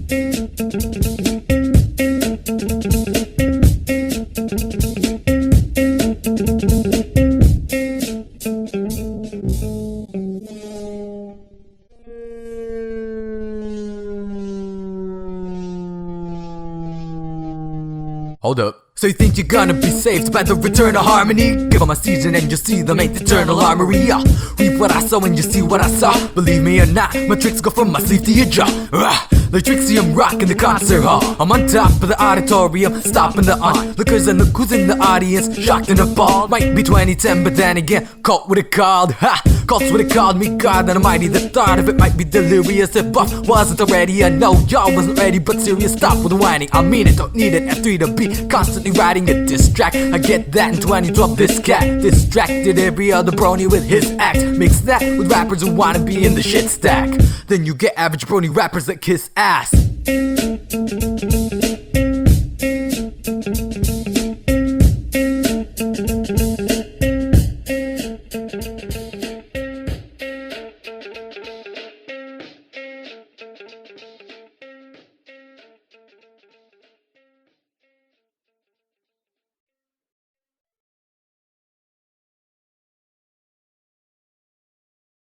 Hold up. So you think you're gonna be saved by the return of harmony? Give 'em a season and you'll see them ain't the eternal armory. Reap what I sow and you see what I saw. Believe me or not, my tricks go from my sleeve to your jaw. Like Trixie, I'm rocking the concert hall. I'm on top of the auditorium, stopping the onlookers and look who's in the audience, shocked and appalled. Might be 2010, but then again, cult would have called. Cults would have called me God Almighty. The thought of it might be delirious. If Buff wasn't already, I know y'all wasn't ready. But serious, stop with the whining. I mean it, don't need it. F3 to be constantly writing a diss track. I get that in 2012. This cat distracted every other brony with his act. Mix that with rappers who wanna be in the shit stack. Then you get average brony rappers that kiss ass.